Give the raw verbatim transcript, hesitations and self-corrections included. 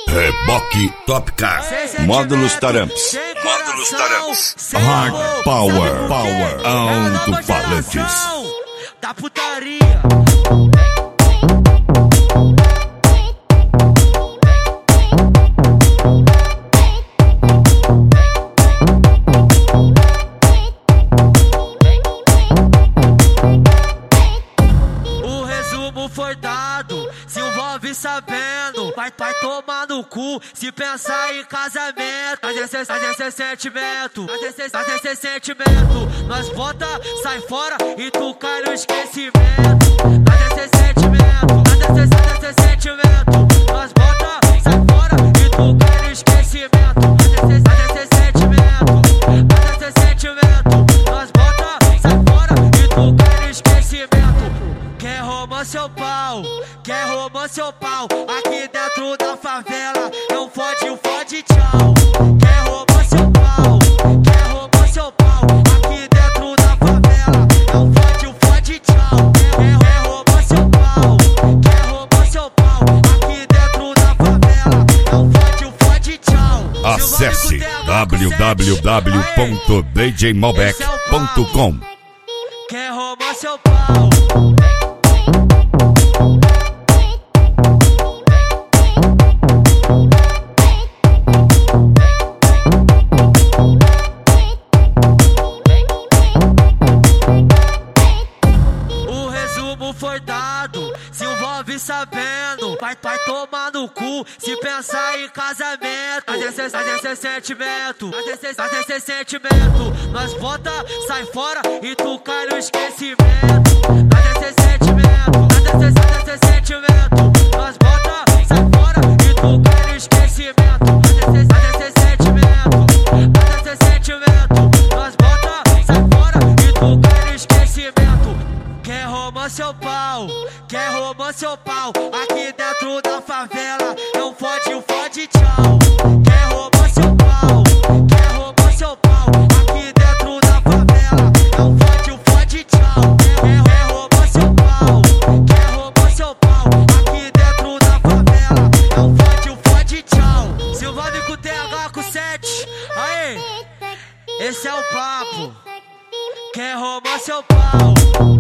Reboque Top Car. Módulos Taramps. Módulos Taramps. Hard Power. Power. Alto-falantes. Da putaria. O resumo foi dado, se envolve sabendo. Vai, vai tomar no cu se pensar em casamento. Mas esse, mas esse sentimento, mas esse, mas esse sentimento. Nós bota, sai fora e tu cai no esquecimento. Mas esse sentimento, mas esse, mas esse sentimento. Nós bota, sai fora e tu cai no esquecimento. Mas esse, mas esse sentimento, mas esse sentimento. Nós bota, sai fora e tu cai no esquecimento. Quer romance ou pau? Quer romance ou pau? Aqui dentro da favela não fode, fode, tchau. Quer romance ou pau? Quer romance ou pau? Aqui dentro da favela não fode, fode, tchau. Quer, quer romance ou pau? Quer romance ou pau? Aqui dentro da favela não fode, fode, tchau. Acesse w w w ponto d j malbec ponto com. Quer romance ou pau? Foi dado, se envolve sabendo. Vai, vai tomar no cu se pensar em casamento. Mas esse, mas esse sentimento, mas esse, mas esse sentimento. Nós bota, sai fora e tu cai no esquecimento. Mas esse sentimento, mas esse, mas esse sentimento. Nós bota, sai fora e tu cai no esquecimento. Mas esse, mas esse sentimento, mas esse sentimento. Nós bota, sai fora e tu cai no esquecimento. Quer romance ou pau? Quer romance ou pau? Aqui dentro da favela não fode, fode, tchau. Quer romance ou pau? Quer romance ou pau? Aqui dentro da favela não fode, fode, tchau. Quer, quer romance ou pau? Quer romance ou pau? Aqui dentro da favela não fode, fode, tchau. Se envolve com T H com sete, aí, esse é o papo. Quer romance ou pau?